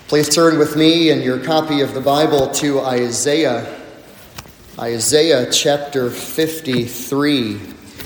Please turn with me in your copy of the Bible to Isaiah chapter 53.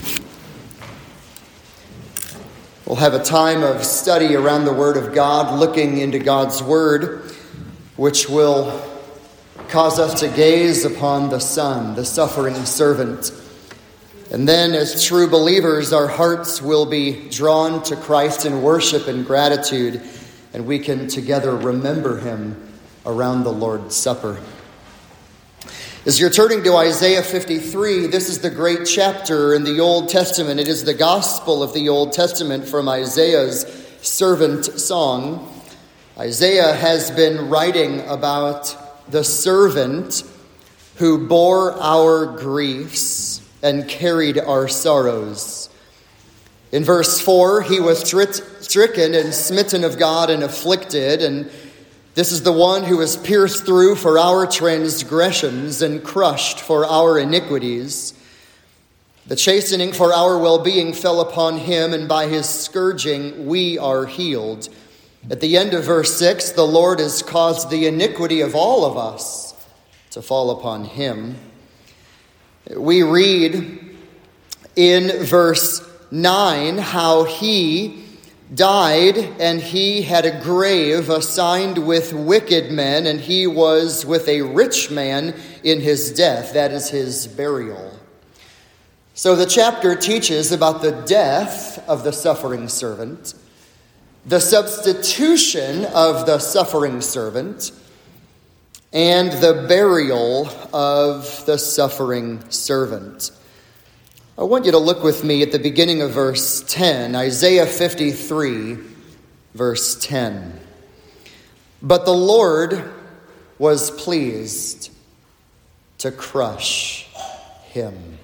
We'll have a time of study around the Word of God, looking into God's Word, which will cause us to gaze upon the Son, the suffering servant. And then, as true believers, our hearts will be drawn to Christ in worship and gratitude, and we can together remember him around the Lord's Supper. As you're turning to Isaiah 53, this is the great chapter in the Old Testament. It is the gospel of the Old Testament from Isaiah's servant song. Isaiah has been writing about the servant who bore our griefs and carried our sorrows. In verse 4, he was stricken and smitten of God and afflicted, and this is the one who was pierced through for our transgressions and crushed for our iniquities. The chastening for our well-being fell upon him, and by his scourging we are healed. At the end of verse 6, the Lord has caused the iniquity of all of us to fall upon him. We read in verse 9 how he died and he had a grave assigned with wicked men, and he was with a rich man in his death. That is his burial. So the chapter teaches about the death of the suffering servant, the substitution of the suffering servant, and the burial of the suffering servant. I want you to look with me at the beginning of verse 10, Isaiah 53, verse 10. But the Lord was pleased to crush him.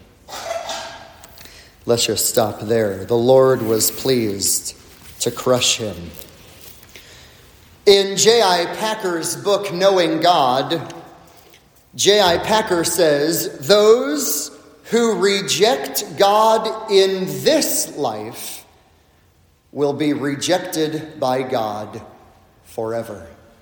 Let's just stop there. The Lord was pleased to crush him. In J.I. Packer's book, Knowing God, J.I. Packer says, those who reject God in this life will be rejected by God forever.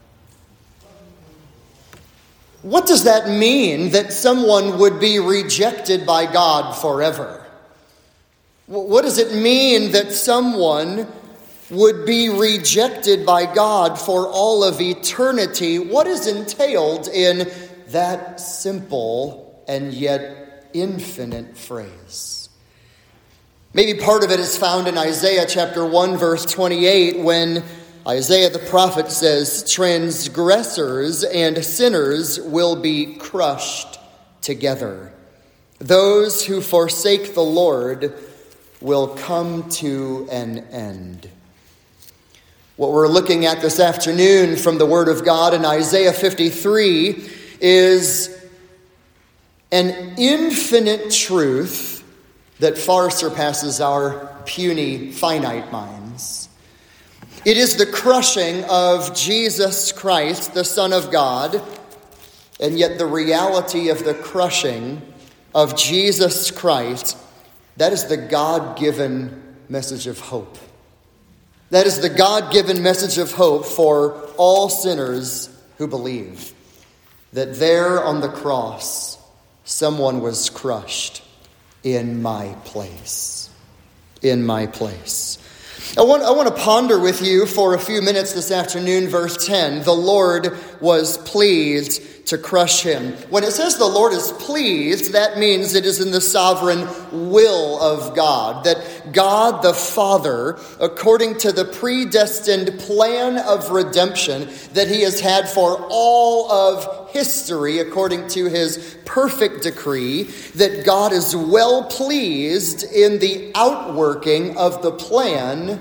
What does that mean, that someone would be rejected by God forever? What does it mean that someone would be rejected by God for all of eternity? What is entailed in that simple and yet infinite phrase? Maybe part of it is found in Isaiah chapter 1, verse 28, when Isaiah the prophet says, transgressors and sinners will be crushed together. Those who forsake the Lord will come to an end. What we're looking at this afternoon from the Word of God in Isaiah 53 is an infinite truth that far surpasses our puny, finite minds. It is the crushing of Jesus Christ, the Son of God, and yet the reality of the crushing of Jesus Christ, that is the God-given message of hope. That is the God-given message of hope for all sinners who believe that there on the cross, someone was crushed in my place. In my place. I want to ponder with you for a few minutes this afternoon, verse 10. The Lord was pleased to crush him. When it says the Lord is pleased, that means it is in the sovereign will of God. That God the Father, according to the predestined plan of redemption that he has had for all of history, according to his perfect decree, that God is well pleased in the outworking of the plan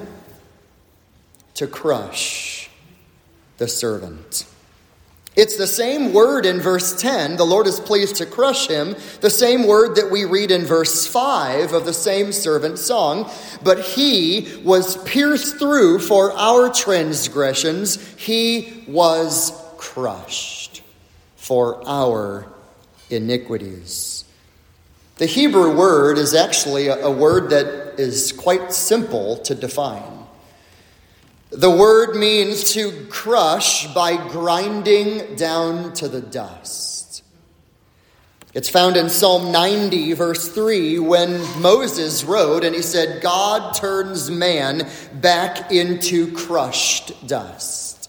to crush the servant. It's the same word in verse 10, the Lord is pleased to crush him, the same word that we read in verse 5 of the same servant song. But he was pierced through for our transgressions, he was crushed for our iniquities. The Hebrew word is actually a word that is quite simple to define. The word means to crush by grinding down to the dust. It's found in Psalm 90, verse 3, when Moses wrote and he said, God turns man back into crushed dust.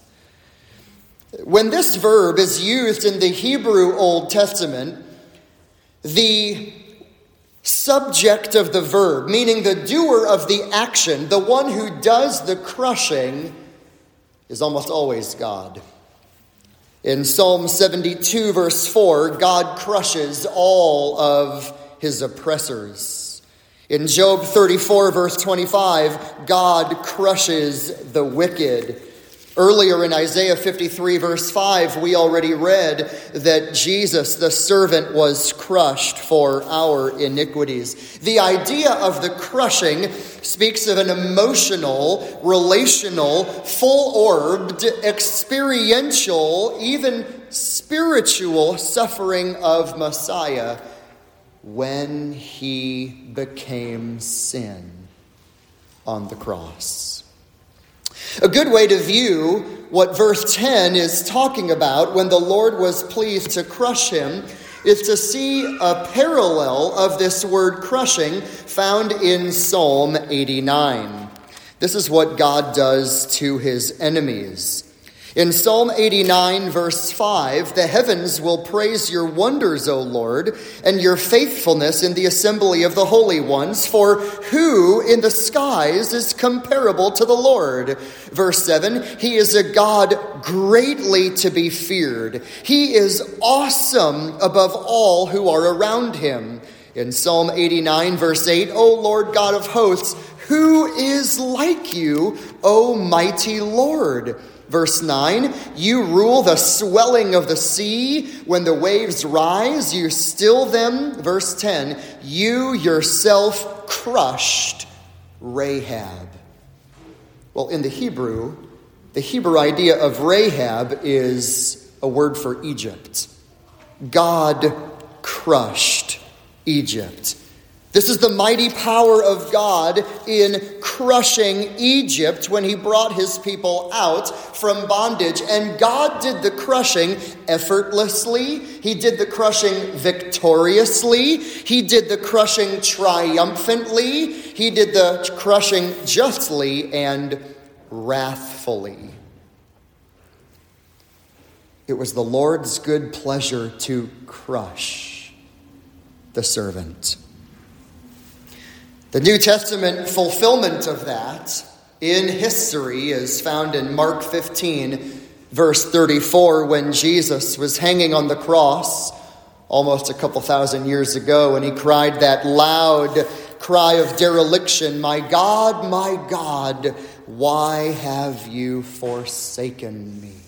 When this verb is used in the Hebrew Old Testament, the subject of the verb, meaning the doer of the action, the one who does the crushing, is almost always God. In Psalm 72, verse 4, God crushes all of his oppressors. In Job 34, verse 25, God crushes the wicked. Earlier in Isaiah 53, verse 5, we already read that Jesus, the servant, was crushed for our iniquities. The idea of the crushing speaks of an emotional, relational, full-orbed, experiential, even spiritual suffering of Messiah when he became sin on the cross. A good way to view what verse 10 is talking about when the Lord was pleased to crush him is to see a parallel of this word crushing found in Psalm 89. This is what God does to his enemies. In Psalm 89, verse 5, the heavens will praise your wonders, O Lord, and your faithfulness in the assembly of the holy ones, for who in the skies is comparable to the Lord? Verse 7, he is a God greatly to be feared. He is awesome above all who are around him. In Psalm 89, verse 8, O Lord God of hosts, who is like you, O mighty Lord? Verse 9, you rule the swelling of the sea. When the waves rise, you still them. Verse 10, you yourself crushed Rahab. Well, in the Hebrew idea of Rahab is a word for Egypt. God crushed Egypt. This is the mighty power of God in crushing Egypt when he brought his people out from bondage. And God did the crushing effortlessly. He did the crushing victoriously. He did the crushing triumphantly. He did the crushing justly and wrathfully. It was the Lord's good pleasure to crush the servant. The New Testament fulfillment of that in history is found in Mark 15, verse 34, when Jesus was hanging on the cross almost a couple thousand years ago, and he cried that loud cry of dereliction, my God, why have you forsaken me?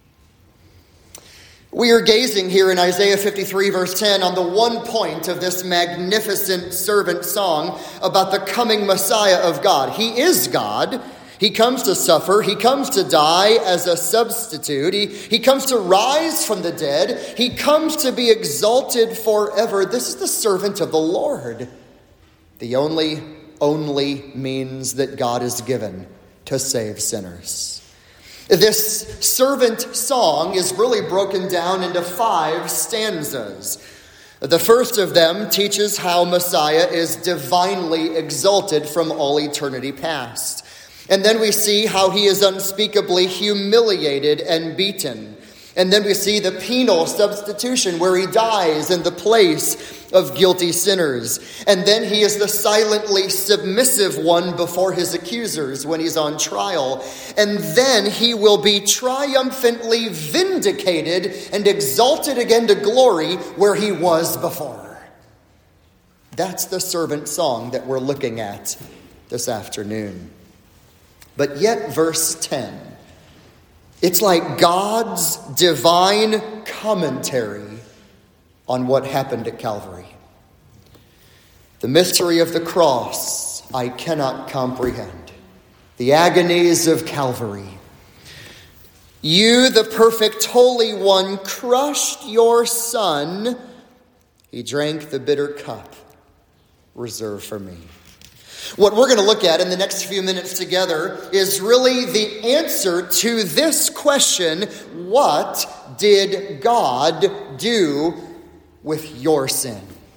We are gazing here in Isaiah 53, verse 10, on the one point of this magnificent servant song about the coming Messiah of God. He is God. He comes to suffer. He comes to die as a substitute. He comes to rise from the dead. He comes to be exalted forever. This is the servant of the Lord. The only means that God has given to save sinners. This servant song is really broken down into 5 stanzas. The first of them teaches how Messiah is divinely exalted from all eternity past. And then we see how he is unspeakably humiliated and beaten. And then we see the penal substitution where he dies in the place of guilty sinners. And then he is the silently submissive one before his accusers when he's on trial. And then he will be triumphantly vindicated and exalted again to glory where he was before. That's the servant song that we're looking at this afternoon. But yet verse 10, it's like God's divine commentary on what happened at Calvary. The mystery of the cross I cannot comprehend. The agonies of Calvary. You, the perfect Holy One, crushed your Son. He drank the bitter cup reserved for me. What we're going to look at in the next few minutes together is really the answer to this question: what did God do with your sin?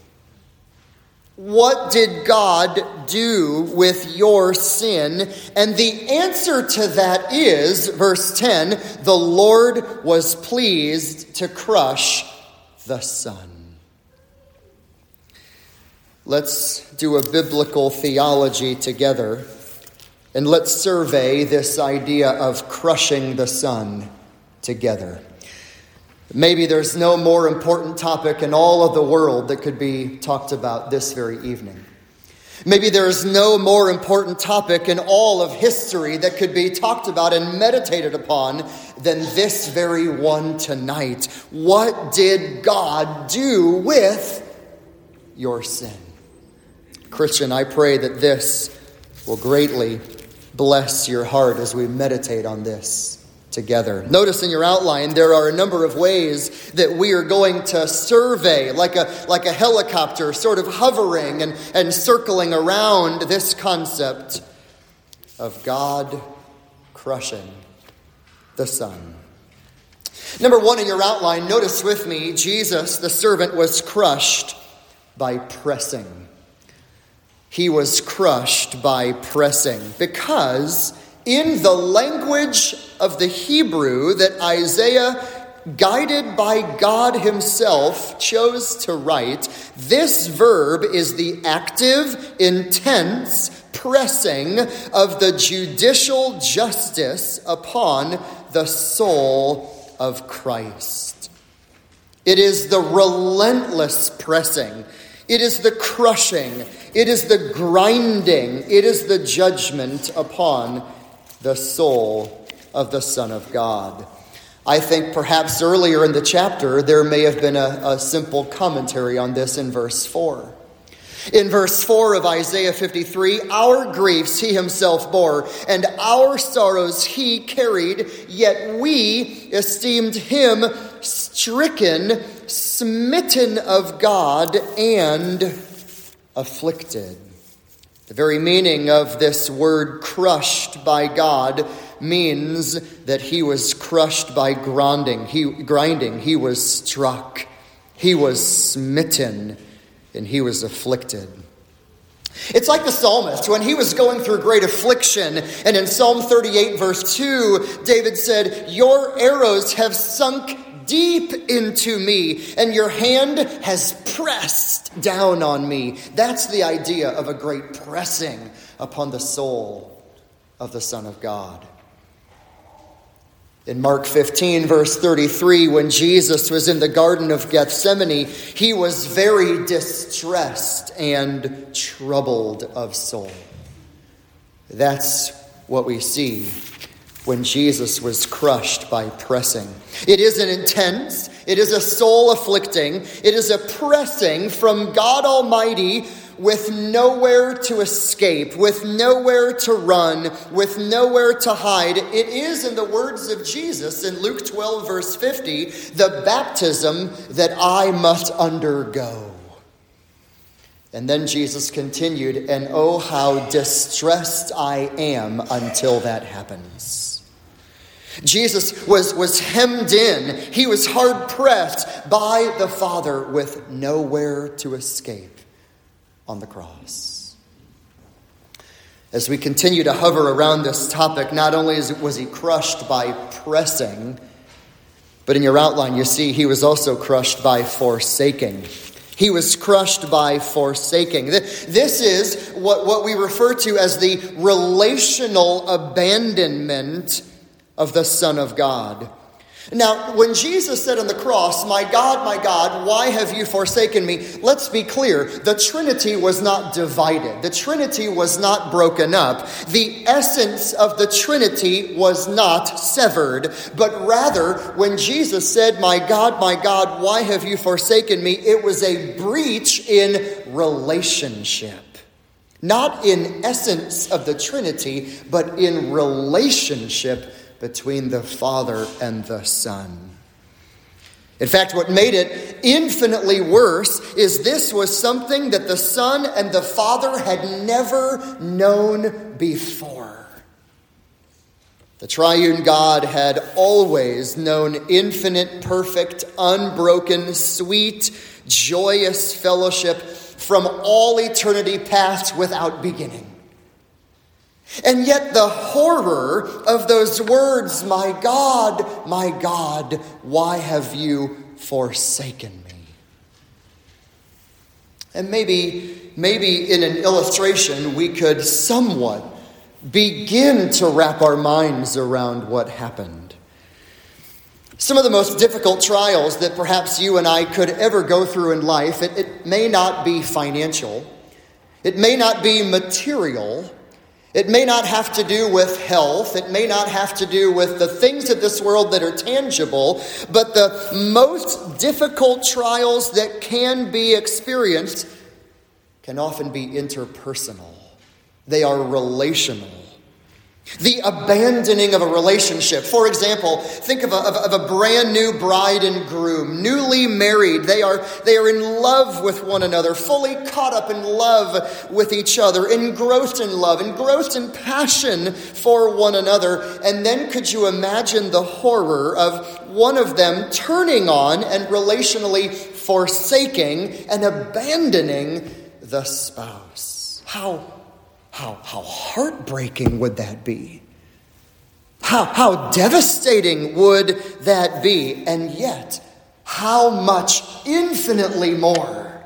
What did God do with your sin? And the answer to that is, verse 10, the Lord was pleased to crush the Son. Let's do a biblical theology together, and let's survey this idea of crushing the Son together. Maybe there's no more important topic in all of the world that could be talked about this very evening. Maybe there's no more important topic in all of history that could be talked about and meditated upon than this very one tonight. What did God do with your sin? Christian, I pray that this will greatly bless your heart as we meditate on this together. Notice in your outline, there are a number of ways that we are going to survey, like a helicopter, sort of hovering and circling around this concept of God crushing the Son. Number one in your outline, notice with me, Jesus, the servant, was crushed by pressing. He was crushed by pressing because in the language of the Hebrew that Isaiah, guided by God himself, chose to write, this verb is the active, intense pressing of the judicial justice upon the soul of Christ. It is the relentless pressing. It is the crushing. It is the grinding. It is the judgment upon the soul of the Son of God. I think perhaps earlier in the chapter there may have been a simple commentary on this in verse 4. In verse 4 of Isaiah 53, our griefs he himself bore, and our sorrows he carried, yet we esteemed him stricken, smitten of God, and afflicted. The very meaning of this word crushed by God means that he was crushed by grinding. He was struck. He was smitten, and he was afflicted. It's like the psalmist when he was going through great affliction. And in Psalm 38 verse 2, David said, your arrows have sunk deep into me, and your hand has pressed down on me. That's the idea of a great pressing upon the soul of the Son of God. In Mark 15, verse 33, when Jesus was in the Garden of Gethsemane, he was very distressed and troubled of soul. That's what we see when Jesus was crushed by pressing. It is an intense, it is a soul afflicting, it is a pressing from God Almighty with nowhere to escape, with nowhere to run, with nowhere to hide. It is, in the words of Jesus in Luke 12, verse 50, the baptism that I must undergo. And then Jesus continued, and oh, how distressed I am until that happens. Jesus was hemmed in. He was hard pressed by the Father with nowhere to escape on the cross. As we continue to hover around this topic, not only was he crushed by pressing, but in your outline you see he was also crushed by forsaking. He was crushed by forsaking. This is what we refer to as the relational abandonment of the Son of God. Now, when Jesus said on the cross, my God, why have you forsaken me? Let's be clear. The Trinity was not divided. The Trinity was not broken up. The essence of the Trinity was not severed. But rather, when Jesus said, my God, why have you forsaken me? It was a breach in relationship. Not in essence of the Trinity, but in relationship between the Father and the Son. In fact, what made it infinitely worse is this was something that the Son and the Father had never known before. The triune God had always known infinite, perfect, unbroken, sweet, joyous fellowship from all eternity past without beginning. And yet the horror of those words, my God, why have you forsaken me? And maybe in an illustration we could somewhat begin to wrap our minds around what happened. Some of the most difficult trials that perhaps you and I could ever go through in life, it may not be financial, it may not be material, it may not have to do with health. It may not have to do with the things of this world that are tangible. But the most difficult trials that can be experienced can often be interpersonal. They are relational. The abandoning of a relationship. For example, think of a brand new bride and groom, newly married. They are in love with one another, fully caught up in love with each other, engrossed in love, engrossed in passion for one another. And then could you imagine the horror of one of them turning on and relationally forsaking and abandoning the spouse? How heartbreaking would that be? How devastating would that be? And yet, how much infinitely more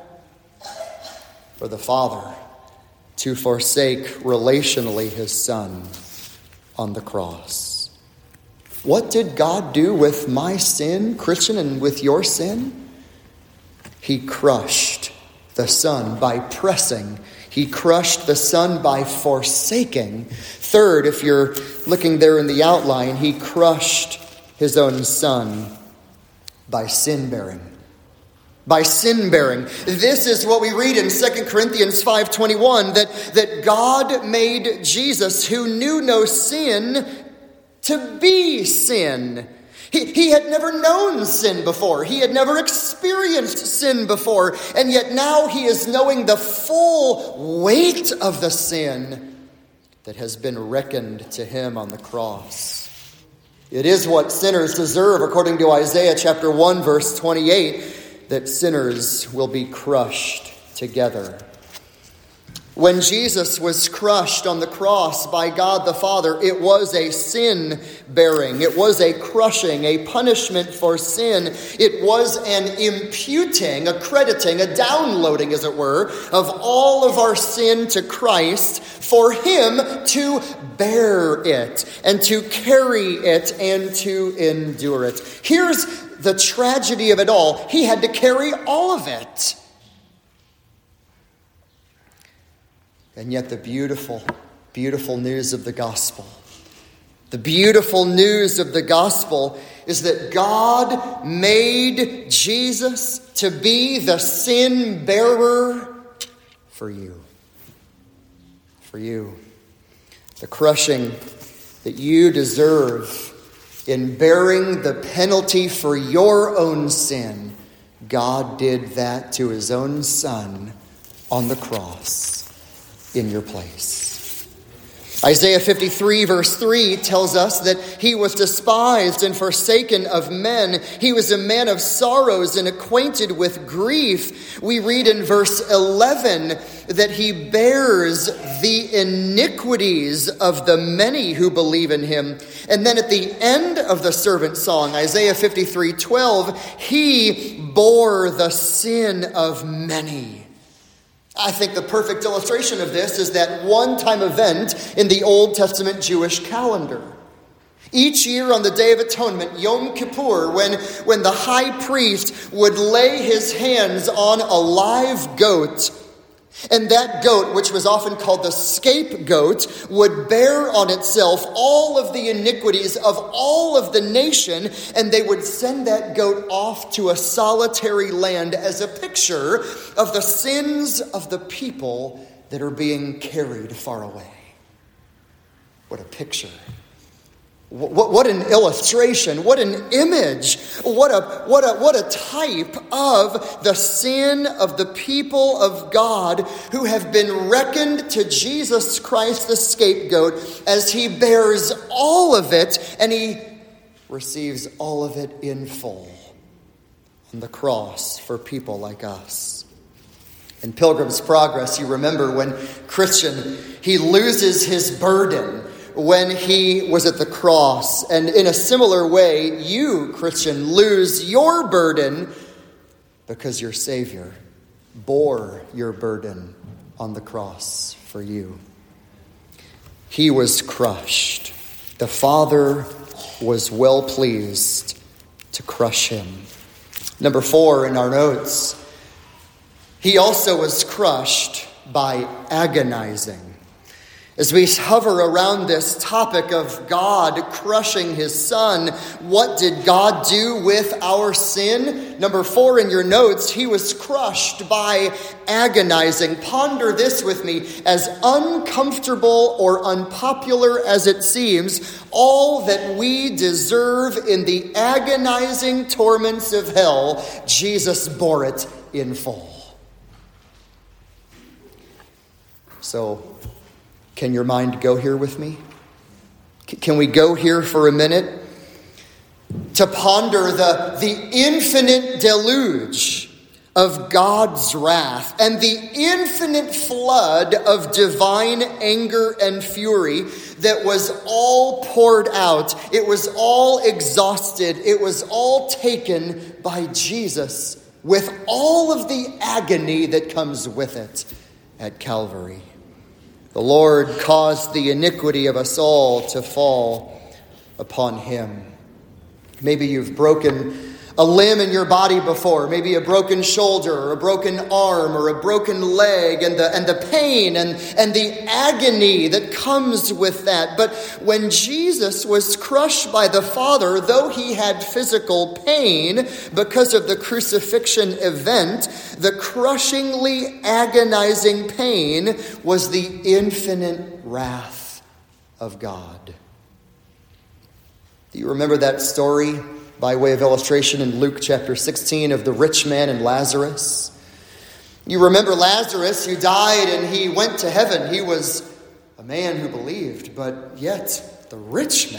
for the Father to forsake relationally his Son on the cross. What did God do with my sin, Christian, and with your sin? He crushed the Son by pressing. He crushed the Son by forsaking. Third, if you're looking there in the outline, he crushed his own Son by sin-bearing. By sin-bearing. This is what we read in 2 Corinthians 5:21, that God made Jesus, who knew no sin, to be sin. He had never known sin before. He had never experienced sin before. And yet now he is knowing the full weight of the sin that has been reckoned to him on the cross. It is what sinners deserve, according to Isaiah chapter 1, verse 28, that sinners will be crushed together. When Jesus was crushed on the cross by God the Father, it was a sin-bearing. It was a crushing, a punishment for sin. It was an imputing, a crediting, a downloading, as it were, of all of our sin to Christ for him to bear it and to carry it and to endure it. Here's the tragedy of it all. He had to carry all of it. And yet the beautiful, beautiful news of the gospel, the beautiful news of the gospel is that God made Jesus to be the sin bearer for you. For you. The crushing that you deserve in bearing the penalty for your own sin, God did that to his own Son on the cross. In your place. Isaiah 53 verse 3 tells us that he was despised and forsaken of men. He was a man of sorrows and acquainted with grief. We read in verse 11 that he bears the iniquities of the many who believe in him. And then at the end of the servant song, Isaiah 53:12, he bore the sin of many. I think the perfect illustration of this is that one-time event in the Old Testament Jewish calendar. Each year on the Day of Atonement, Yom Kippur, when the high priest would lay his hands on a live goat, and that goat, which was often called the scapegoat, would bear on itself all of the iniquities of all of the nation, and they would send that goat off to a solitary land as a picture of the sins of the people that are being carried far away. What a picture. What an illustration, what an image, what a type of the sin of the people of God who have been reckoned to Jesus Christ the scapegoat as he bears all of it and he receives all of it in full on the cross for people like us. In Pilgrim's Progress, you remember when Christian, he loses his burden when he was at the cross. And in a similar way, you, Christian, lose your burden because your Savior bore your burden on the cross for you. He was crushed. The Father was well pleased to crush him. Number 4 in our notes, he also was crushed by agonizing. As we hover around this topic of God crushing his Son, what did God do with our sin? Number 4 in your notes, he was crushed by agonizing. Ponder this with me. As uncomfortable or unpopular as it seems, all that we deserve in the agonizing torments of hell, Jesus bore it in full. So, can your mind go here with me? Can we go here for a minute to ponder the infinite deluge of God's wrath and the infinite flood of divine anger and fury that was all poured out. It was all exhausted. It was all taken by Jesus with all of the agony that comes with it at Calvary. The Lord caused the iniquity of us all to fall upon him. Maybe you've broken a limb in your body before, maybe a broken shoulder or a broken arm or a broken leg, and the pain and the agony that comes with that. But when Jesus was crushed by the Father, though he had physical pain because of the crucifixion event, the crushingly agonizing pain was the infinite wrath of God. Do you remember that story? By way of illustration in Luke chapter 16 of the rich man and Lazarus. You remember Lazarus who died and he went to heaven. He was a man who believed, but yet the rich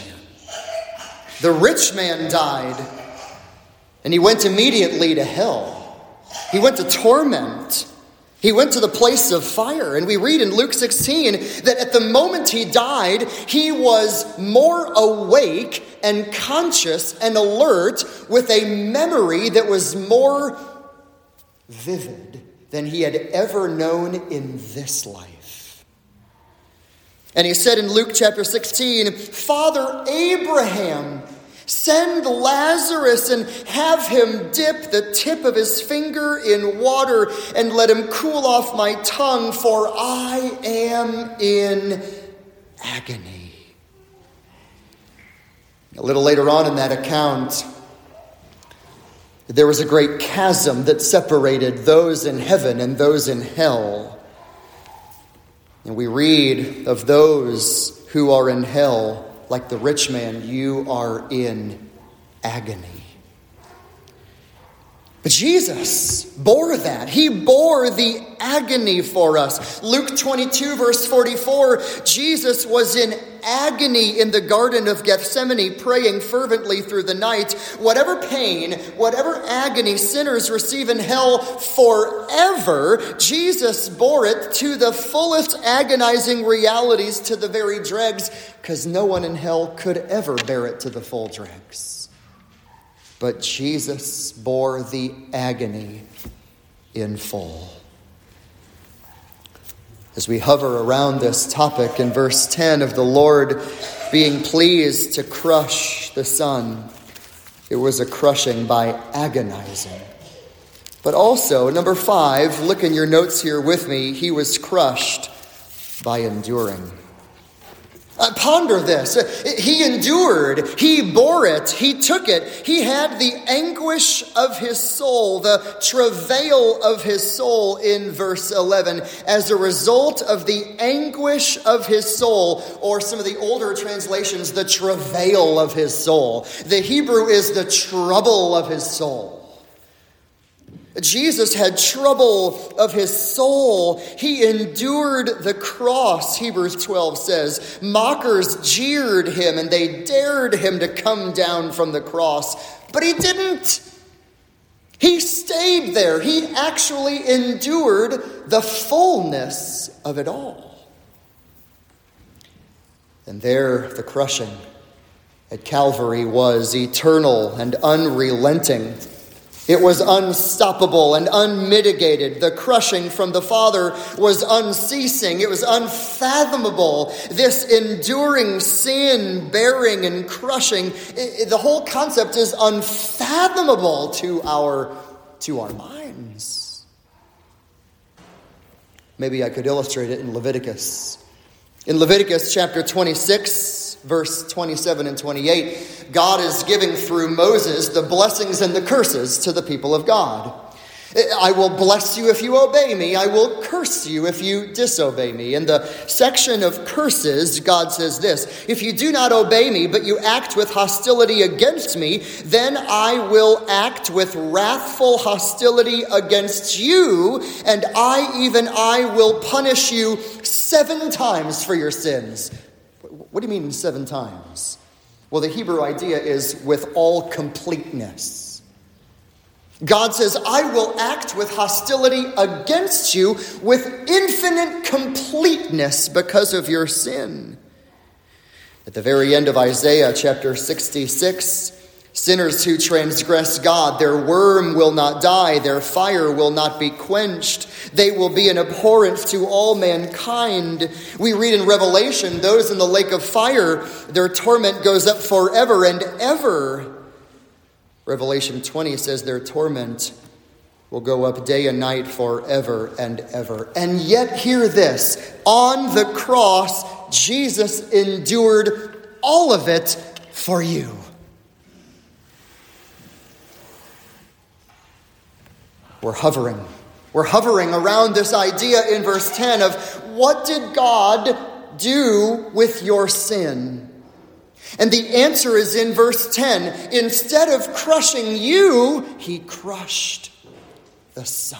man died and he went immediately to hell. He went to torment. He went to the place of fire. And we read in Luke 16 that at the moment he died, he was more awake and conscious and alert with a memory that was more vivid than he had ever known in this life. And he said in Luke chapter 16, "Father Abraham, send Lazarus and have him dip the tip of his finger in water and let him cool off my tongue, for I am in agony." A little later on in that account, there was a great chasm that separated those in heaven and those in hell. And we read of those who are in hell, like the rich man, you are in agony. But Jesus bore that. He bore the agony for us. Luke 22 verse 44, Jesus was in agony in the Garden of Gethsemane, praying fervently through the night. Whatever pain, whatever agony sinners receive in hell forever, Jesus bore it to the fullest agonizing realities, to the very dregs, because no one in hell could ever bear it to the full dregs. But Jesus bore the agony in full. As we hover around this topic in verse 10 of the Lord being pleased to crush the Son, it was a crushing by agonizing. But also, number 5, look in your notes here with me, he was crushed by enduring. Ponder this. He endured, he bore it, he took it. He had the anguish of his soul, the travail of his soul in verse 11. As a result of the anguish of his soul, or some of the older translations, the travail of his soul. The Hebrew is the trouble of his soul. Jesus had trouble of his soul. He endured the cross, Hebrews 12 says. Mockers jeered him and they dared him to come down from the cross. But he didn't. He stayed there. He actually endured the fullness of it all. And there, the crushing at Calvary was eternal and unrelenting. It was unstoppable and unmitigated. The crushing from the Father was unceasing. It was unfathomable. This enduring sin, bearing and crushing, the whole concept is unfathomable to our minds. Maybe I could illustrate it in Leviticus. In Leviticus chapter 26, verse 27 and 28, God is giving through Moses the blessings and the curses to the people of God. I will bless you if you obey me. I will curse you if you disobey me. In the section of curses, God says this: if you do not obey me, but you act with hostility against me, then I will act with wrathful hostility against you, and I will punish you 7 times for your sins. What do you mean 7 times? Well, the Hebrew idea is with all completeness. God says, I will act with hostility against you with infinite completeness because of your sin. At the very end of Isaiah chapter 66, sinners who transgress God, their worm will not die, their fire will not be quenched. They will be an abhorrence to all mankind. We read in Revelation, those in the lake of fire, their torment goes up forever and ever. Revelation 20 says their torment will go up day and night forever and ever. And yet, hear this, on the cross, Jesus endured all of it for you. We're hovering around this idea in verse 10 of what did God do with your sin? And the answer is in verse 10. Instead of crushing you, he crushed the Son.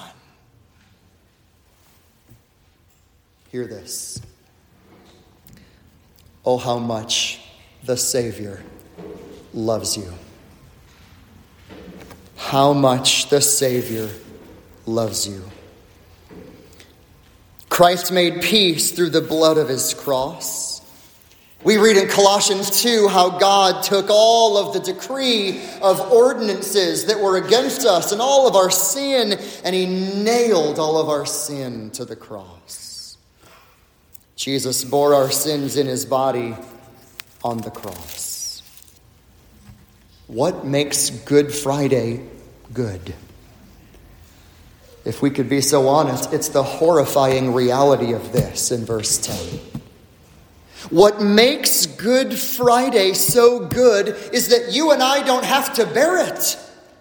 Hear this. Oh, how much the Savior loves you. How much the Savior loves you. Christ made peace through the blood of his cross. We read in Colossians 2 how God took all of the decree of ordinances that were against us and all of our sin, and he nailed all of our sin to the cross. Jesus bore our sins in his body on the cross. What makes Good Friday good? If we could be so honest, it's the horrifying reality of this in verse 10. What makes Good Friday so good is that you and I don't have to bear it.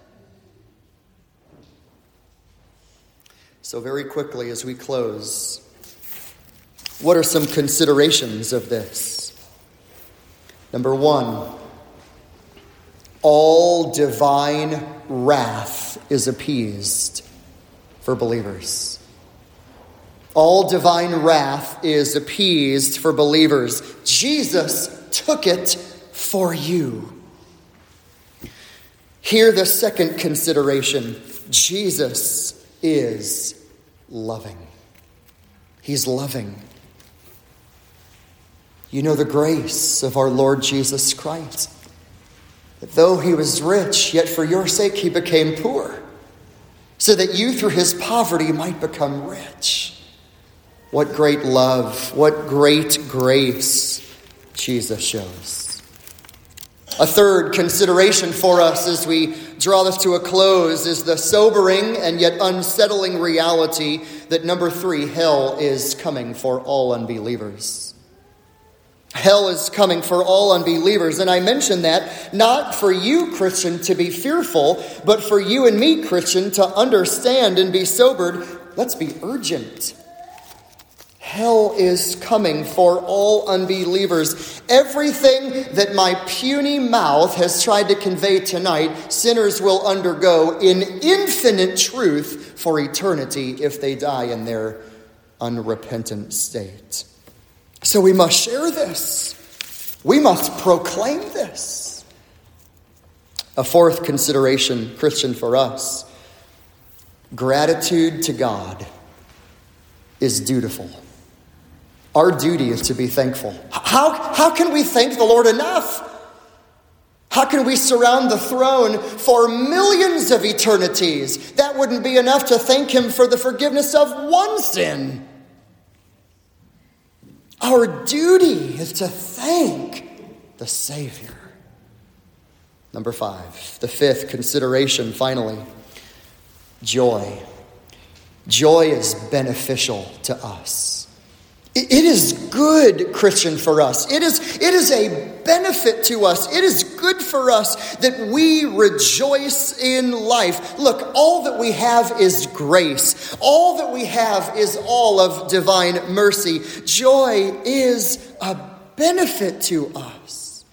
So very quickly as we close, what are some considerations of this? Number 1, all divine wrath is appeased for believers. All divine wrath is appeased for believers. Jesus took it for you. Hear the second consideration. Jesus is loving. He's loving. You know the grace of our Lord Jesus Christ. That though he was rich, yet for your sake he became poor, so that you through his poverty might become rich. What great love, what great grace Jesus shows. A third consideration for us as we draw this to a close is the sobering and yet unsettling reality that number 3, hell is coming for all unbelievers. Hell is coming for all unbelievers. And I mention that not for you, Christian, to be fearful, but for you and me, Christian, to understand and be sobered. Let's be urgent. Hell is coming for all unbelievers. Everything that my puny mouth has tried to convey tonight, sinners will undergo in infinite truth for eternity if they die in their unrepentant state. So we must share this. We must proclaim this. A fourth consideration, Christian, for us. Gratitude to God is dutiful. Our duty is to be thankful. How can we thank the Lord enough? How can we surround the throne for millions of eternities? That wouldn't be enough to thank him for the forgiveness of one sin. Our duty is to thank the Savior. Number 5, the fifth consideration, finally, joy. Joy is beneficial to us. It is good, Christian, for us. It is a benefit to us. It is good for us that we rejoice in life. Look, all that we have is grace. All that we have is all of divine mercy. Joy is a benefit to us.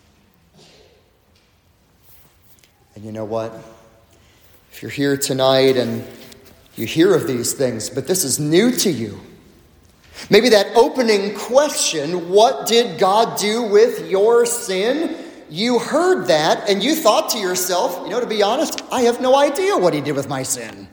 And you know what? If you're here tonight and you hear of these things, but this is new to you, maybe that opening question, what did God do with your sin? You heard that and you thought to yourself, to be honest, I have no idea what he did with my sin.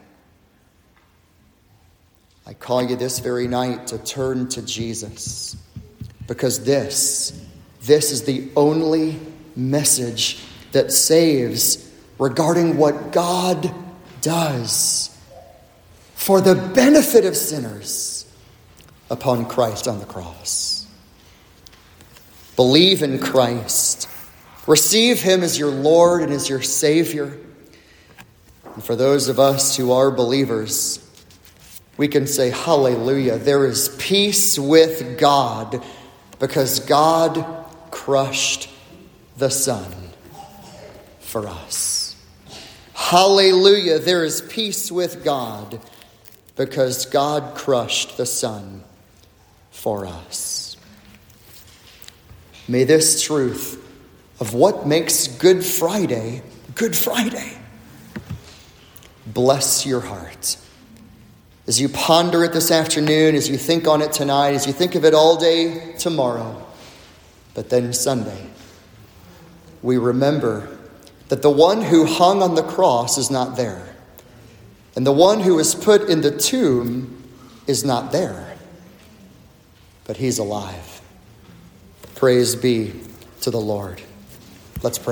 I call you this very night to turn to Jesus, because this is the only message that saves regarding what God does for the benefit of sinners upon Christ on the cross. Believe in Christ. Receive him as your Lord and as your Savior. And for those of us who are believers, we can say, hallelujah, there is peace with God because God crushed the Son for us. Hallelujah, there is peace with God because God crushed the Son for us. May this truth of what makes Good Friday, bless your heart. As you ponder it this afternoon, as you think on it tonight, as you think of it all day tomorrow, but then Sunday, we remember that the one who hung on the cross is not there. And the one who was put in the tomb is not there. But he's alive. Praise be to the Lord. Let's pray.